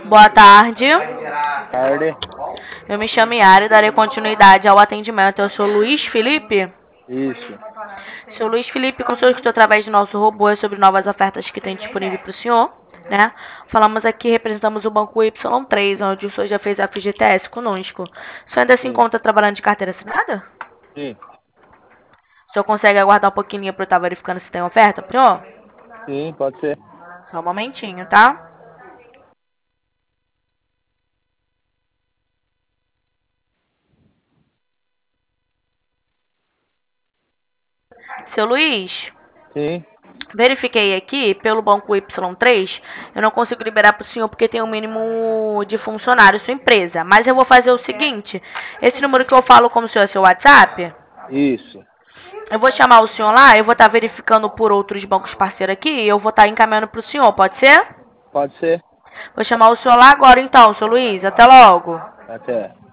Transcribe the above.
Boa tarde. Tarde. Eu me chamo Yara e darei continuidade ao atendimento. Eu sou Luiz Felipe. Isso. Sou Luiz Felipe, consultou através do nosso robô sobre novas ofertas que tem disponível para o senhor, né? Falamos aqui, representamos o banco Y3, onde o senhor já fez a FGTS conosco. O senhor ainda se Sim. encontra trabalhando de carteira assinada? Sim. O senhor consegue aguardar um pouquinho para eu estar verificando se tem oferta, senhor? Sim, pode ser. Só um momentinho, tá? Seu Luiz, Sim. verifiquei aqui pelo banco Y3, eu não consigo liberar para o senhor porque tem um mínimo de funcionários sua empresa. Mas eu vou fazer o seguinte: esse número que eu falo como o senhor é seu WhatsApp, Isso. eu vou chamar o senhor lá, eu vou estar verificando por outros bancos parceiros aqui e eu vou estar encaminhando para o senhor, pode ser? Pode ser. Vou chamar o senhor lá agora então, seu Luiz. Até logo. Até.